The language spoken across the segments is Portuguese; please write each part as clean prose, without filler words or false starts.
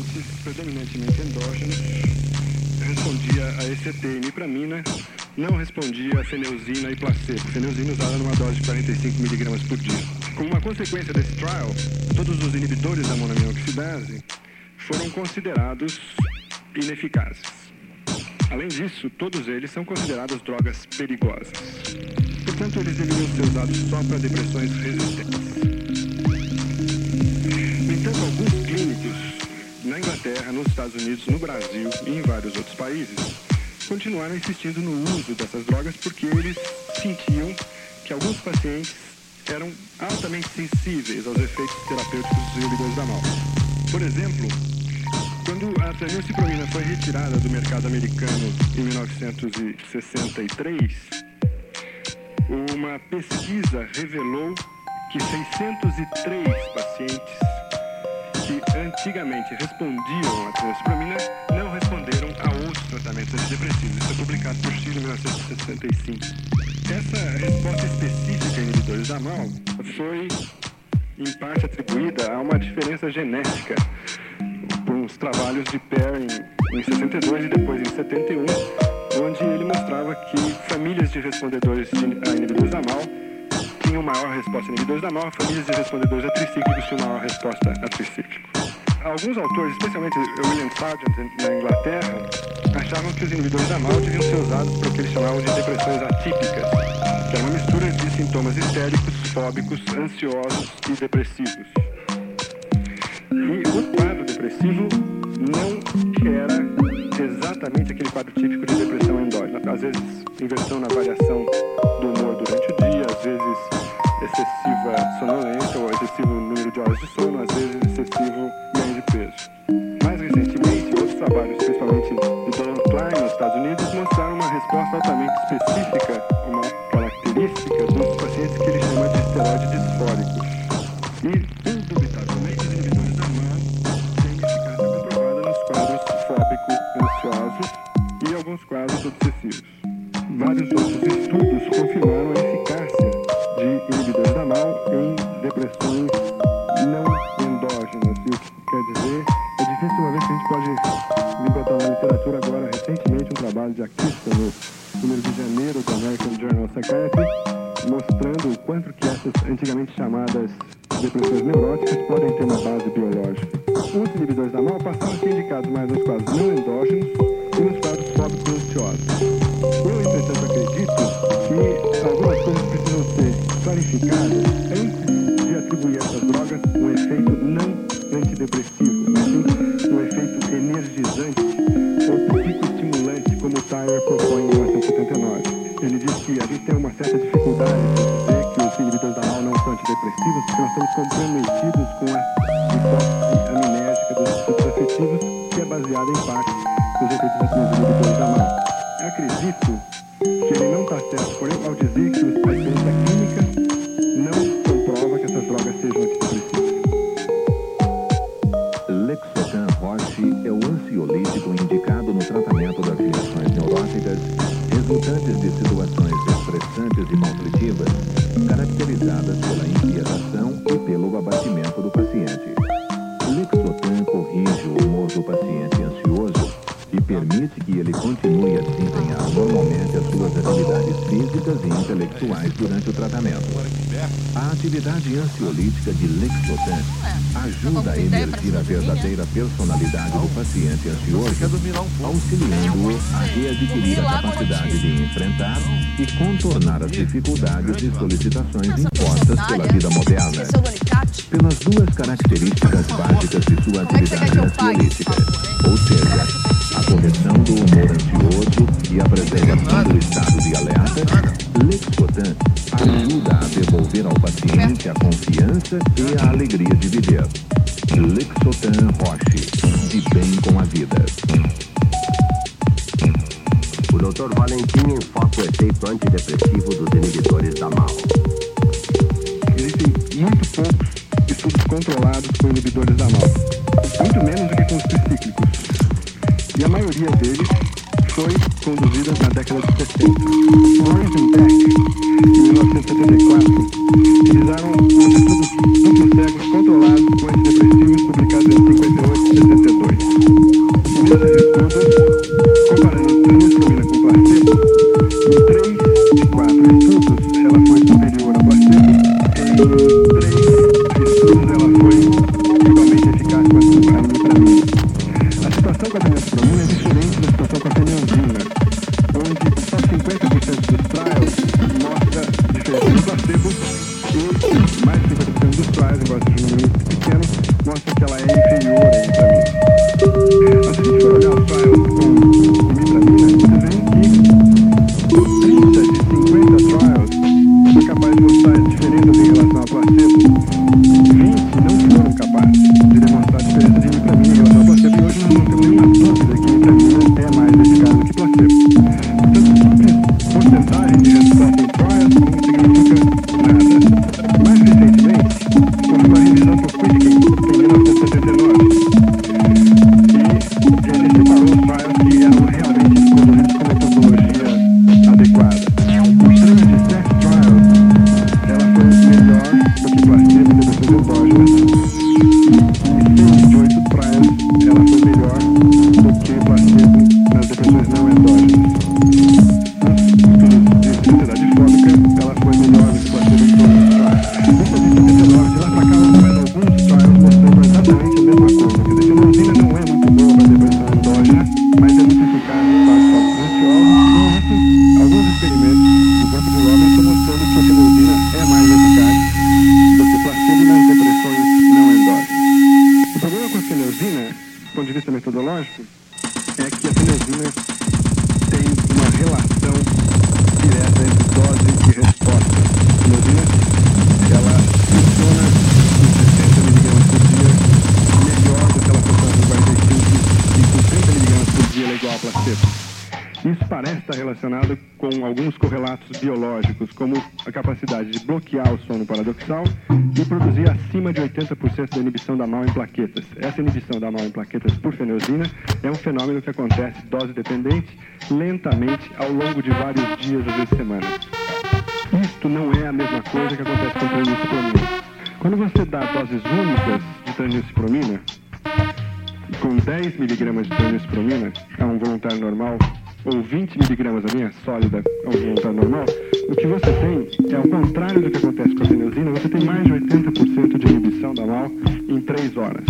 pacientes predominantemente endógenos respondia a ECT e imipramina, não respondia a feneuzina e placebo. Feneuzina usada numa dose de 45 mg por dia. Como uma consequência desse trial, todos os inibidores da monoaminoxidase foram considerados ineficazes. Além disso, todos eles são considerados drogas perigosas. Portanto, eles deveriam ser usados só para depressões resistentes. No entanto, alguns clínicos na Inglaterra, nos Estados Unidos, no Brasil e em vários outros países continuaram insistindo no uso dessas drogas porque eles sentiam que alguns pacientes eram altamente sensíveis aos efeitos terapêuticos dos inibidores da MAO. Por exemplo, quando a fenilcipromina foi retirada do mercado americano em 1963, uma pesquisa revelou que 603 pacientes que antigamente respondiam à fenilcipromina não responderam a outros tratamentos antidepressivos. Isso é publicado por Chile em 1965. Essa resposta específica em inibidores da MAO foi, em parte, atribuída a uma diferença genética por uns trabalhos de Pear em 62 e depois em 71, onde ele mostrava que famílias de respondedores a inibidores da MAO tinham maior resposta a inibidores da MAO, famílias de respondedores a tricíclicos tinham maior resposta a tricíclico. Alguns autores, especialmente William Sargent na Inglaterra, achavam que os inibidores da MAO deviam ser usados para o que eles chamavam de depressões atípicas, que era uma mistura de sintomas histéricos, fóbicos, ansiosos e depressivos. E o quadro depressivo não era exatamente aquele quadro típico de depressão endógena. Às vezes, inversão na variação do humor durante o dia, às vezes excessiva sonolência ou excessivo número de horas de sono, às vezes excessivo ganho de peso. Mais recentemente, outros trabalhos, principalmente de Donald Klein nos Estados Unidos, mostraram uma resposta altamente específica, uma característica dos pacientes que ele chama de esteroide disfóricos. E, indubitavelmente, os inibidores da MAO têm eficácia comprovada nos quadros fóbico-ansiosos e alguns quadros obsessivos. Vários outros estudos confirmaram a eficácia de inibidores da MAO em depressões não endógenas. E o que quer dizer, é difícil uma vez que a gente pode botar na literatura agora, recentemente, um trabalho de Akista no número de janeiro do American Journal of Psychiatry, mostrando o quanto que essas antigamente chamadas depressões neuróticas podem ter uma base biológica. Os inibidores da MAO passaram a ser indicados mais nos quadros não endógenos e nos quadros fóbicos ansiosos. Eu, entretanto, acredito que algumas coisas precisam ser clarificadas antes de atribuir a essas drogas um efeito não antidepressivo, mas sim um efeito energizante ou psicoestimulante, como o Tyler propõe em 1979. Ele diz que a gente tem uma certa dificuldade em dizer que os inibidores da MAO não são antidepressivos, porque nós estamos comprometidos com a hipótese amnésica dos distúrbios afetivos, que é baseada em parte nos efeitos dos inibidores da MAO. Acredito que ele não está certo, porém, ao dizer que a experiência clínica não comprova que essas drogas sejam antidepressivas. Lexotan Roche é o ansiolítico indicado no tratamento das reações neuróticas resultantes de situações estressantes e conflitivas, caracterizadas pela inquietação e pelo abatimento do paciente. Lexotan corrige o humor do paciente ansioso e permite que ele continue a desempenhar normalmente as suas atividades físicas e intelectuais durante o tratamento. A atividade ansiolítica de Lexotan ajuda a emergir a verdadeira personalidade do paciente ansioso, auxiliando-o a readquirir a capacidade de enfrentar e contornar as dificuldades e solicitações impostas pela vida moderna. Pelas duas características básicas de sua atividade ansiolítica, ou seja, a correção do humor ansioso e a preservação do estado de alerta, Lexotan ajuda a devolver ao paciente a confiança e a alegria de viver. Lexotan Roche, de bem com a vida. O Dr. Valentim enfoca o efeito antidepressivo dos inibidores da MAO. Existem muito poucos estudos controlados com inibidores da MAO, muito menos do que com os tricíclicos. E a maioria deles foi conduzida na década de 70. Morris e Beck, em 1974, realizaram os estudos duplos cegos controlados com antidepressivos publicados em 58 e 62. E nesses estudos, comparando transmina com placebo, em 3 de 4 estudos ela foi superior a placebo, em 3 estudos ela foi igualmente eficaz quanto a nitramina. A situação com a transmina é diferente da situação com a fenilzina, onde só 50% dos trials mostra diferença do placebo e mais de 50% dos trials, embora seja um número muito pequeno, mostra que ela é inferior à nitramina. Mas se a gente for olhar os trials com nitramina, vocês veem que 30 de 50 trials foi capaz de mostrar diferenças em relação ao placebo. 20 não foram capazes de demonstrar diferença de nitramina em relação ao placebo, e hoje nós não temos nenhuma dúvida que nitramina é mais eficaz do que placebo. Portanto, simples porcentagem de resposta em trials não significa nada. Mais recentemente, houve uma revisão por Quitkin em 1979, e ele separou os trials que eram realmente conduzidos com metodologia adequada. Os 3 de 7 trials, ela foi melhor do que placebo em depressões endógenas, e 6 de 8 trials, ela foi melhor do que placebo nas depressões não endógenas. Nos estudos de ansiedade fóbica, ela foi melhor do que placebo em todos os trials. Isso é de 79, de lá pra cá, mais alguns trials mostrando exatamente a mesma coisa. Quer dizer, a fenilzina não é muito boa para depressão endógena, mas é muito eficaz nos casos ansiosos, e existem alguns experimentos do campo de Robinson mostrando que a fenilzina é mais eficaz do que placebo nas depressões não endógenas. O problema com a fenilzina, do ponto de vista metodológico, é que a fenilzina tem uma relação direta entre dose e resposta. A fenilzina, ela funciona com 60 mg por dia melhor do que ela funciona com 45, e com 30 mg por dia ela é igual a placebo. Isso parece estar relacionado com alguns correlatos biológicos, como a capacidade de bloquear o sono paradoxal e produzir acima de 80% da inibição da MAO em plaquetas. Essa inibição da MAO em plaquetas por fenilzina é um fenômeno que acontece dose dependente, lentamente, ao longo de vários dias, às vezes semanas. Isto não é a mesma coisa que acontece com tranilcipromina. Quando você dá doses únicas de tranilcipromina, com 10 mg de tranilcipromina a um voluntário normal, ou 20 mg a linha sólida a um voluntário normal, o que você tem é ao contrário do que acontece com a fenilzina, você tem mais de 80% de inibição da MAO em 3 horas.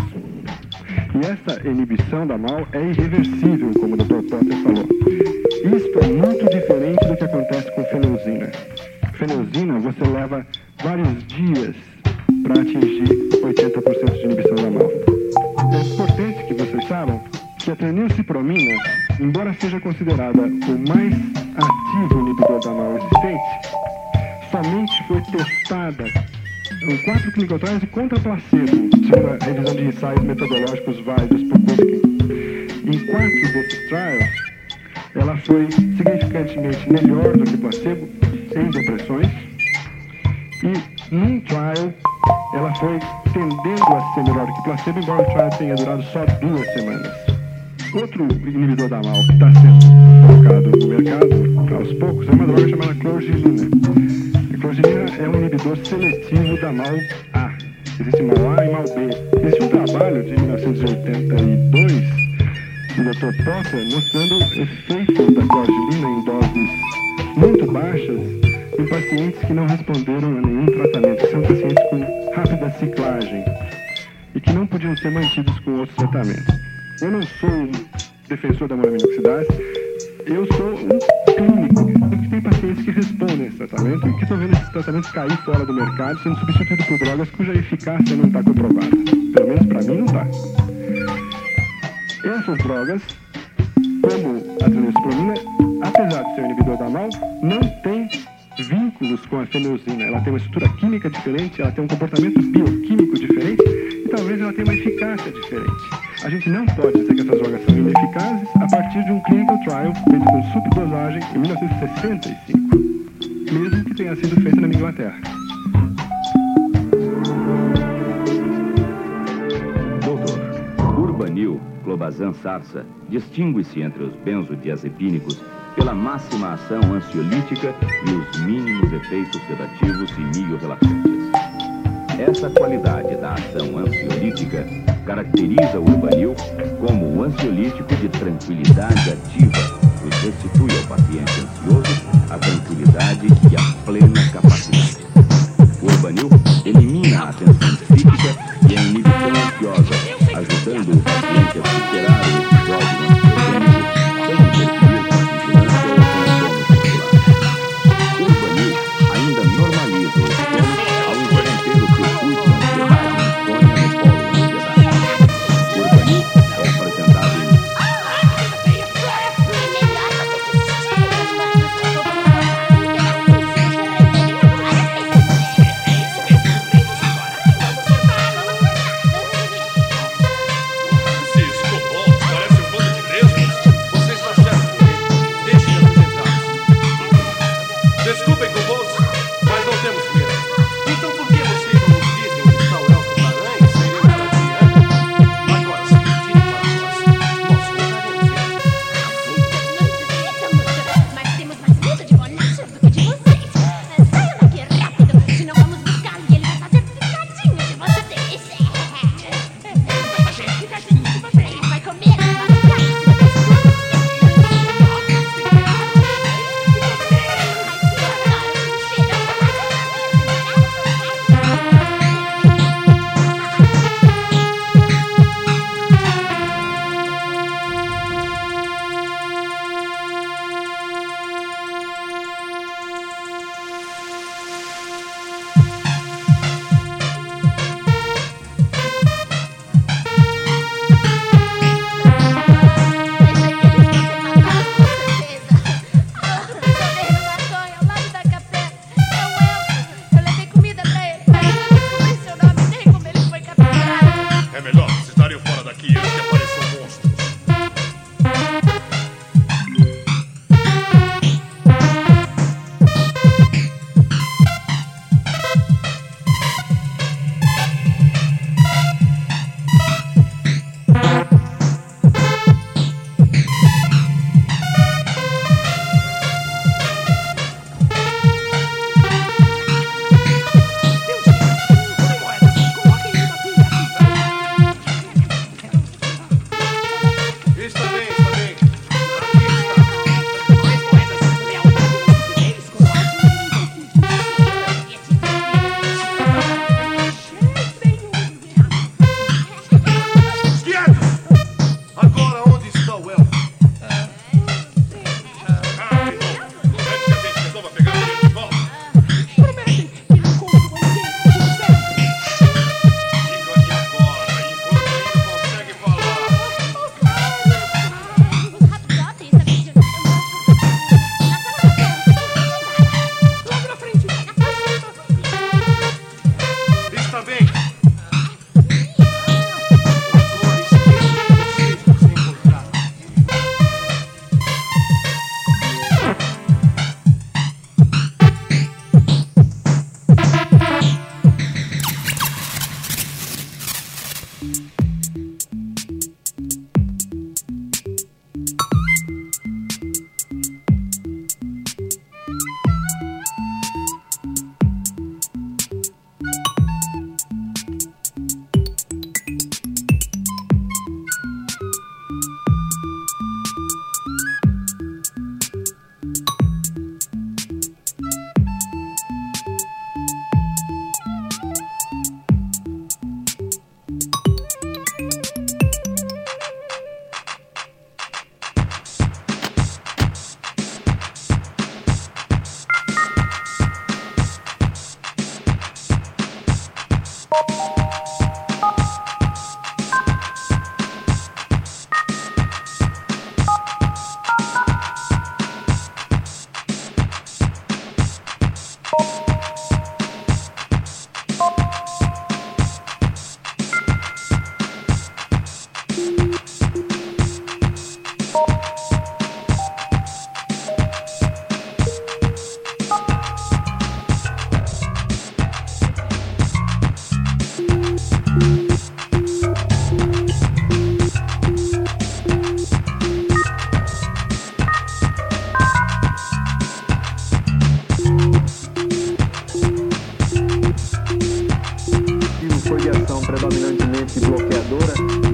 E essa inibição da MAO é irreversível, como o Dr. Potter falou. Isto é muito diferente do que acontece com fenilzina. Fenilzina, você leva vários dias para atingir 80% de inibição da MAO. É importante que vocês saibam que a tranilcipromina, embora seja considerada o mais ativo inibidor da MAO existente, somente foi testada em 4 clinical trials e contra placebo, segundo a revisão de ensaios metodológicos válidos por Quitkin. Em 4 desses trials, ela foi significantemente melhor do que placebo em depressões, e num trial ela foi tendendo a ser melhor do que placebo, embora o trial tenha durado só 2 semanas. Outro inibidor da MAO que está sendo colocado no mercado aos poucos é uma droga chamada clorgelina. A clorgelina é um inibidor seletivo da MAO-A. Existe MAO-A e MAO-B. Existe um trabalho de 1982 do Dr. Potter mostrando o efeito da clorgelina em doses muito baixas em pacientes que não responderam a nenhum tratamento, que são pacientes com rápida ciclagem e que não podiam ser mantidos com outros tratamentos. Eu não sou um defensor da monoaminoxidase, eu sou um clínico que tem pacientes que respondem a esse tratamento e que estão vendo esses tratamentos cair fora do mercado, sendo substituídos por drogas cuja eficácia não está comprovada. Pelo menos para mim não está. Essas drogas, como a tranilcipromina, apesar de ser um inibidor da MAO, não tem vínculos com a fenilzina. Ela tem uma estrutura química diferente, ela tem um comportamento bioquímico diferente e talvez ela tenha uma eficácia diferente. A gente não pode dizer que essas drogas são ineficazes a partir de um clinical trial feito com subdosagem em 1965, mesmo que tenha sido feito na Inglaterra. Doutor, urbanil clobazam sarsa distingue-se entre os benzodiazepínicos pela máxima ação ansiolítica e os mínimos efeitos sedativos e mio-relaxantes. Essa qualidade da ação ansiolítica caracteriza o urbanil como um ansiolítico de tranquilidade ativa, pois restitui ao paciente ansioso a tranquilidade e a plena capacidade. O urbanil elimina a tensão psíquica e a inibição ansiosa, ajudando o paciente a superar o episódio ansiogênico sem interferir com a vigilância ou com o sono muscular. O urbanil ainda normaliza o sono ao interromper o circuito de ansiedade e insônia no polo da ansiedade. O urbanil é apresentado em Desculpem com bolsa, mas não temos medo. Então por que vocês não nos dizem onde está o elfo da aranha e seremos adiante? Agora, se pedirem para nós voltaremos. Mas temos mais medo de bonachas do que de vocês. Saiam daqui rápido, senão vamos buscá-lo e ele vai fazer picadinho de vocês. Ele vai comer É melhor vocês estarem fora daqui antes que apareçam monstros. Está bem, está bem. Quietos! Agora onde está o elfo? Rápido! Antes que a gente resolva pegar ele de volta. Diga-me agora, enquanto ainda consegue falar. Está bem. Agora esqueça que vocês nos encontraram.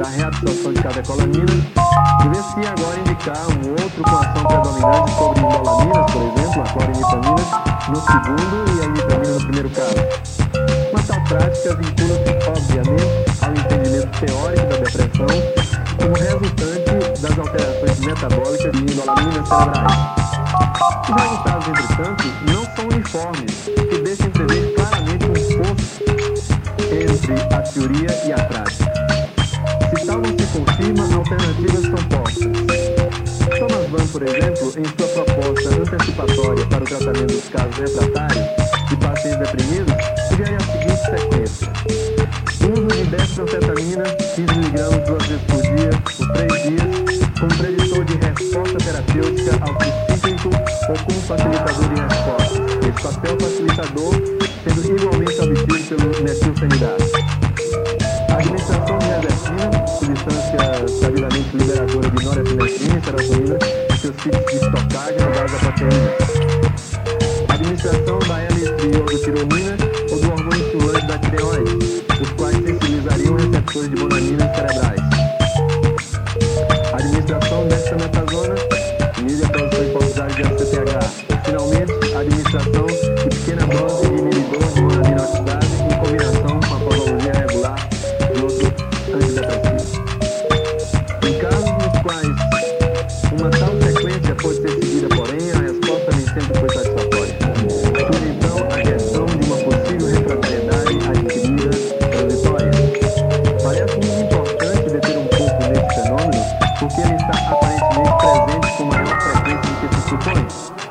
da reabsorção de catecolaminas, deve-se agora indicar um outro com ação predominante sobre indolaminas, por exemplo, a clorinipamina no segundo e a imitamina no primeiro caso. Uma tal prática vincula-se, obviamente, ao entendimento teórico da depressão como resultante das alterações metabólicas de indolaminas cerebrais. Os resultados, entretanto, não são uniformes, o que deixa entrever claramente um fosso entre a teoria e a prática. Se tal não se confirma, alternativas são postas. Thomas Mann, por exemplo, em sua proposta antecipatória para o tratamento dos casos refratários de pacientes deprimidos, sugere a seguinte sequência: uso de dextrocetamina, 15 mg 2 vezes por dia, por 3 dias, como preditor de resposta terapêutica ao psíquico ou como facilitador de resposta. Esse papel facilitador sendo igualmente obtido pelo metilfenidato. A administração de reserpina, substância sabiamente liberadora de norepinefrina e serotonina, seus tipos de estocagem no gás da proteína. A administração da L-triiodotironina ou do hormônio estimulante da tireoide, os quais sensibilizariam receptores de bonaminas cerebrais. A administração de dexametasona, inibe a produção hipofisária de ACTH. E, finalmente, a administração de pequena dose de inibidor de bonamina oxidase em combinação com a posologia regular de outro antidepressivo. Em casos nos quais uma tal sequência pode ser seguida, porém, a resposta nem sempre foi satisfatória. Surge então a questão de uma possível refratariedade adquirida transitória. Parece muito importante deter um pouco nesse fenômeno, porque ele está aparentemente presente com maior frequência do que se supõe.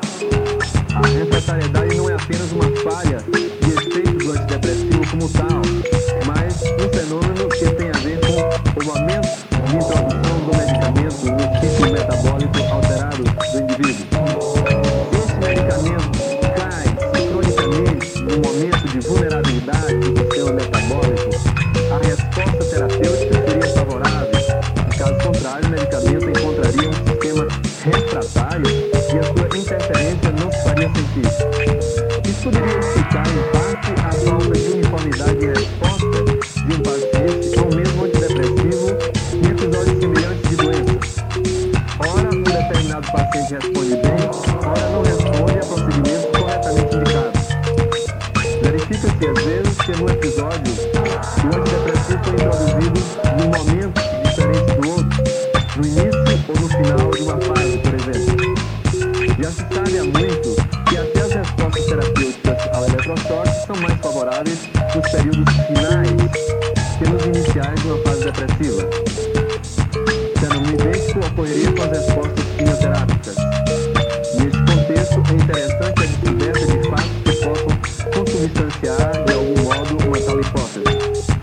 A refratariedade não é apenas uma falha de efeito do antidepressivo como tal, mas um fenômeno que tem a ver com o momento de introdução do medicamento no ciclo metabólico alterado do indivíduo. Esse medicamento cai sincronicamente no momento de vulnerabilidade do sistema metabólico, a resposta terapêutica seria favorável. Em caso contrário, o medicamento encontraria um sistema refratário e a sua interferência não se faria sentir. Isso poderia explicar, em parte, a falta de uniformidade de resposta de um paciente ao mesmo antidepressivo em episódios semelhantes de doença. Ora, um determinado paciente responde bem, ora não responde a procedimentos corretamente indicados. Verifica-se, às vezes, que no episódio o antidepressivo foi introduzido num momento diferente do outro, no início ou no final de uma fase, por exemplo. Já se sabe há muito que até as respostas terapêuticas ao eletrochoque são mais favoráveis nos períodos finais que nos iniciais de uma fase depressiva. Fenômeno idêntico ocorreria com as respostas quimioterápicas. Neste contexto, é interessante a descoberta de fatos que possam consubstanciar, de algum modo, uma tal hipótese.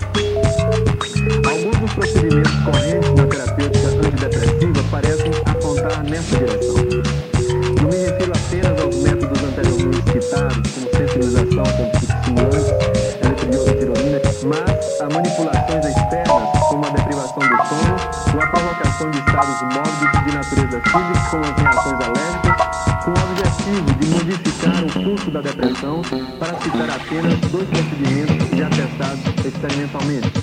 Alguns dos procedimentos correntes na terapêutica antidepressiva parecem apontar nessa direção. Não me refiro apenas aos métodos anteriormente citados, como sensibilização com psicoestimulantes, L-triiodotironina, mas a manipulações externas, como a deprivação do sono ou a provocação de estados mórbidos de natureza física, como as reações alérgicas, com o objetivo de modificar o curso da depressão, para citar apenas 2 procedimentos já testados experimentalmente.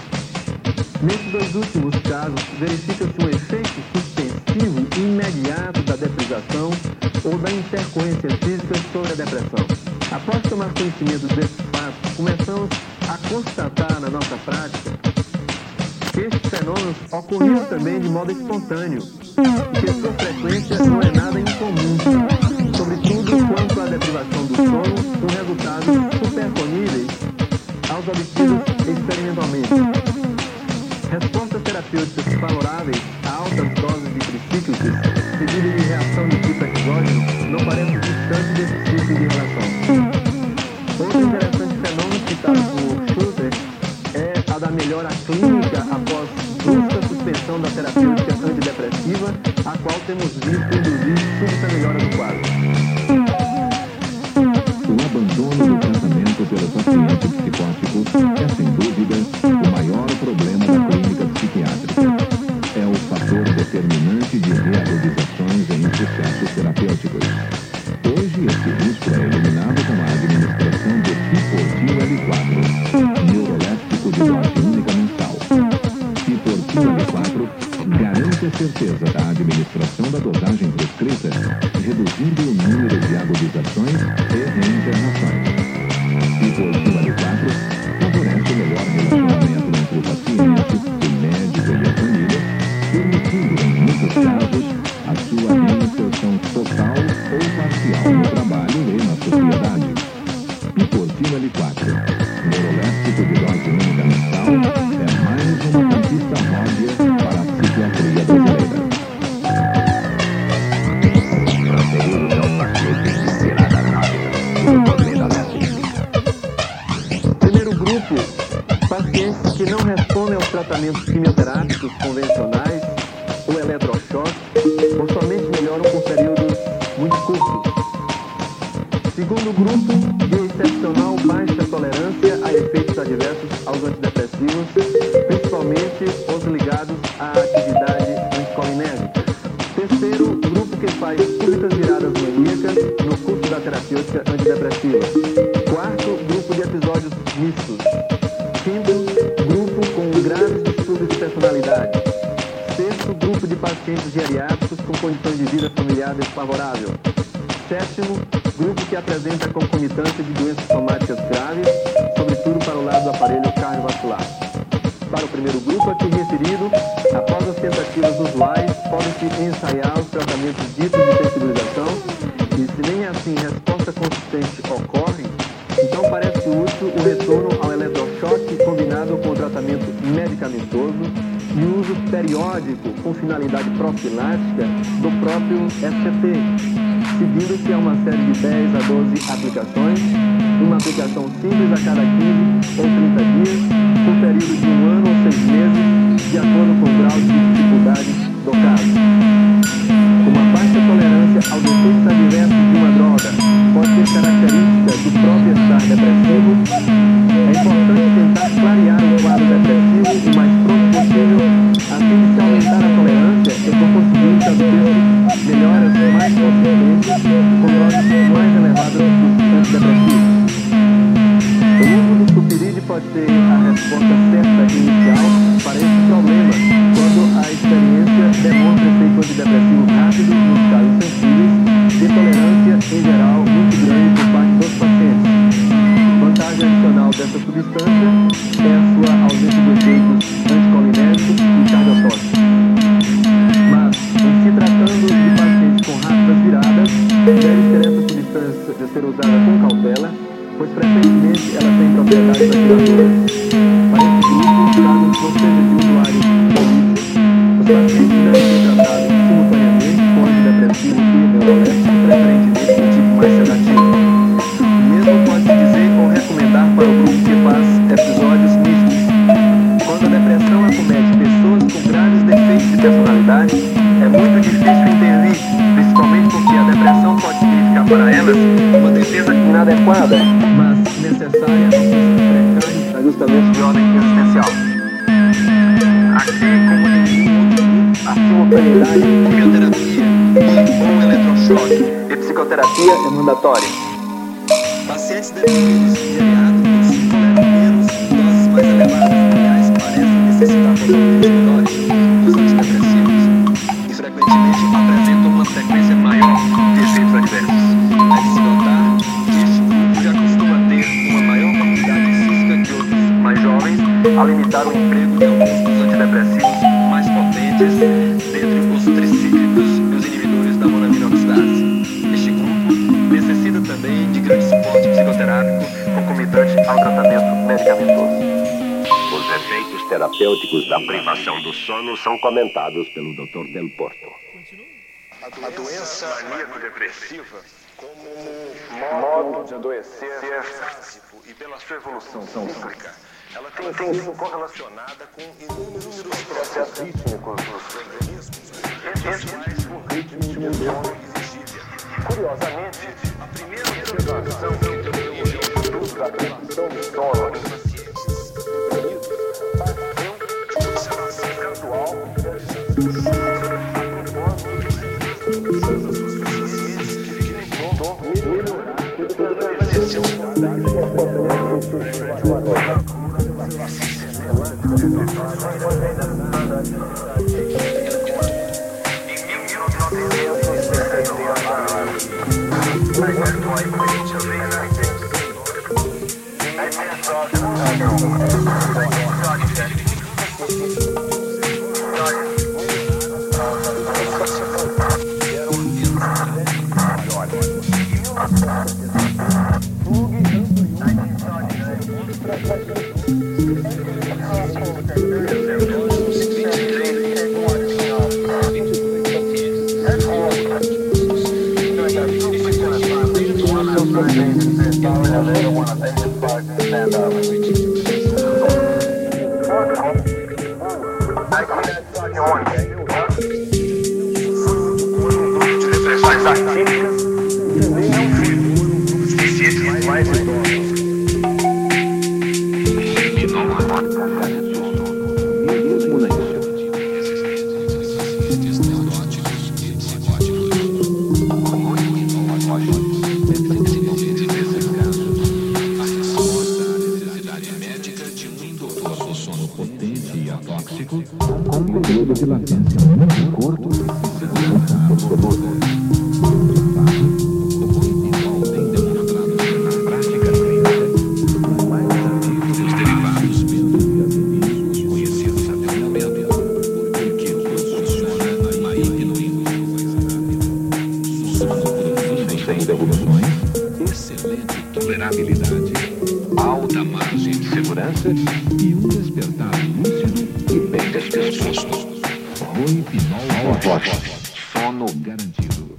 Nesses 2 últimos casos, verifica-se um efeito suspensivo imediato da deprivação ou da intercorrência física sobre a depressão. Após tomar conhecimento desses fatos, começamos a constatar na nossa prática que estes fenômenos ocorriam também de modo espontâneo e que sua frequência não é nada incomum, sobretudo quanto à deprivação do sono, com resultados superponíveis aos obtidos experimentalmente. Respostas terapêuticas favoráveis a altas doses de tricíclicos, seguidas de reação de tipo exógeno, não parecem distantes desse tipo de relação. Outro interessante fenômeno citado por Schulter é a da melhora clínica após brusca suspensão da terapêutica antidepressiva, a qual temos visto induzir súbita melhora do quadro. O abandono do tratamento pelo paciente psicótico é, sem dúvida, o maior problema da clínica psiquiátrica. É o fator determinante de realizações em processos terapêuticos. Hoje, esse risco é eliminado com a administração de Ciportil L4, neurolético de dose única mensal. Ciportil ter certeza da administração da dosagem prescrita, reduzindo o número de agudizações e reinternações. E por cima de 4, favorece o melhor relacionamento entre o paciente, o médico e a família, permitindo, em muitos casos, a sua reinserção total ou parcial no trabalho e na sociedade. E por cima de 4, neuroléxico de dose única mensal é mais uma conquista móvel para a psiquiatria brasileira. Primeiro grupo, pacientes que não respondem aos tratamentos quimioterápicos convencionais ou eletrochoque, ou somente melhoram por períodos muito curtos. Segundo grupo, de excepcional baixa tolerância a efeitos adversos aos antidepressivos, principalmente os ligados à atividade anticolinérgica. Terceiro, grupo que faz súbitas viradas maníacas no curso da terapêutica antidepressiva. Quarto, grupo de episódios mistos. Quinto, grupo com graves distúrbios de personalidade. Sexto, grupo de pacientes geriátricos com condições de vida familiar desfavorável. Sétimo, grupo que apresenta concomitância de doenças somáticas graves, sobretudo para o lado do aparelho cardiovascular. Para o primeiro grupo aqui referido, após as tentativas usuais, podem-se ensaiar os tratamentos ditos de sensibilização e se nem assim resposta consistente ocorre, então parece útil o retorno ao eletrochoque combinado com o tratamento medicamentoso e o uso periódico com finalidade profilática do próprio SCT, seguindo-se a uma série de 10 a 12 aplicações, uma aplicação simples a cada 15 ou 30 dias, por período de 1 ano ou 6 meses, de acordo com o grau de dificuldade do caso. Uma baixa tolerância aos efeitos adversos de uma droga pode ser característica do próprio estar depressivo. É importante tentar clarear o quadro depressivo o mais pronto possível, a fim de se aumentar a tolerância e por conseguinte obter melhoras mais consistentes com doses mais elevadas dos antidepressivos. O uso do sulfiride pode ser a resposta certa inicial para esse problema, quando a experiência demonstra efeito antidepressivo rápido nos casos sensíveis, de tolerância em geral muito grande por parte dos pacientes. Vantagem adicional dessa substância é a sua ausência de efeitos anticolinérgicos e cardiotóxicos. Mas, em se tratando de pacientes com rápidas viradas, deve ter essa substância ser usada com cautela, pois frequentemente ela tem propriedades atiradoras. Para esse grupo, caso não seja de usuário político, os pacientes devem ser tratados simultaneamente com antidepressivo e neuroléxico, preferentemente com tipo mais sedativo. O mesmo pode-se dizer ou recomendar para o grupo que faz episódios mistos. Quando a depressão acomete pessoas com graves defeitos de personalidade, é muito difícil intervir, principalmente porque a depressão pode significar para elas uma defesa inadequada, mas necessária ao precário ajustamento de ordem existencial. Aqui, como em nenhum outro grupo, a simultaneidade de quimioterapia ou eletrochoque e psicoterapia é mandatória. Pacientes deprimidos e geriátricos toleram menos doses mais elevadas, aliás, parecem necessitar doses menores dos antidepressivos e frequentemente apresentam uma frequência maior de efeitos adversos. É de se notar que este grupo já costuma ter uma maior quantidade física que outros mais jovens, a limitar o emprego de alguns dos antidepressivos mais potentes dentre os tricíclicos e os inibidores da monaminoxidase. Este grupo necessita também de grande suporte psicoterápico concomitante ao tratamento medicamentoso. Os efeitos terapêuticos da privação do sono são comentados pelo Dr. Del Porto. A doença maníaco-depressiva, como modo de adoecer e pela sua evolução física, ela tem sido correlacionada com inúmeros processos rítmicos dos organismos, essenciais por ritmo de sono exigível. Curiosamente, a primeira observação que deu origem ao estudo da privação do sono em pacientes deprimidos partiu de uma observação gradual de depressões atípicas também não foi suficiente mais idosos. Com um período de latência muito curto e segurança absoluta. O Rohypnol tem demonstrado ser, na prática clínica, os mais ativos dos derivados benzodiazepinas conhecidos até o momento, porque proporciona uma hipnoindúvida sono profundo sem devoluções, excelente tolerabilidade, alta margem de segurança e um despertar lúcido e bem disposto. Rohypnol Vox. Sono garantido.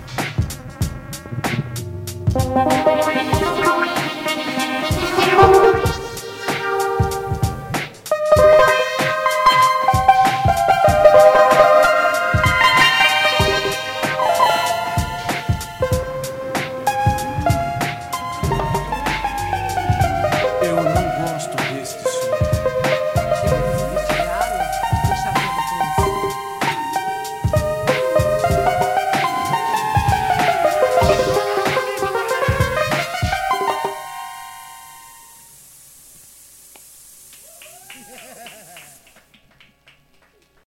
Thank you.